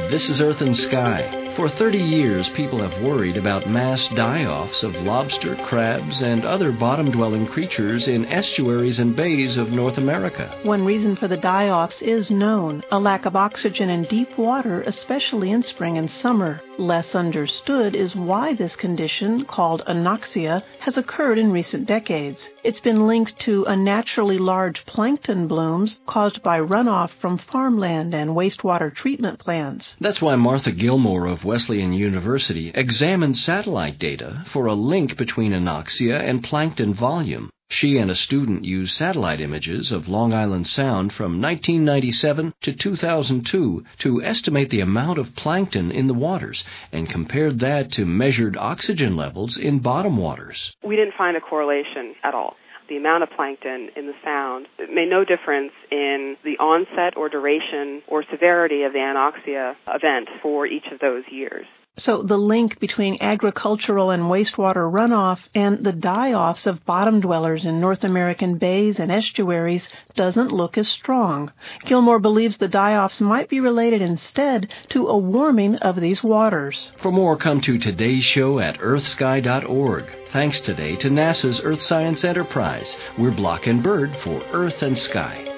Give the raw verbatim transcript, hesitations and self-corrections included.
This is Earth and Sky. For thirty years, people have worried about mass die-offs of lobster, crabs, and other bottom-dwelling creatures in estuaries and bays of North America. One reason for the die-offs is known: a lack of oxygen in deep water, especially in spring and summer. Less understood is why this condition, called anoxia, has occurred in recent decades. It's been linked to unnaturally large plankton blooms caused by runoff from farmland and wastewater treatment plants. That's why Martha Gilmore of Wesleyan University examined satellite data for a link between anoxia and plankton volume. She and a student used satellite images of Long Island Sound from nineteen ninety-seven to two thousand two to estimate the amount of plankton in the waters and compared that to measured oxygen levels in bottom waters. We didn't find a correlation at all. The amount of plankton in the Sound made no difference in the onset or duration or severity of the anoxia event for each of those years. So the link between agricultural and wastewater runoff and the die-offs of bottom dwellers in North American bays and estuaries doesn't look as strong. Gilmore believes the die-offs might be related instead to a warming of these waters. For more, come to today's show at earth sky dot org. Thanks today to NASA's Earth Science Enterprise. We're Block and Bird for Earth and Sky.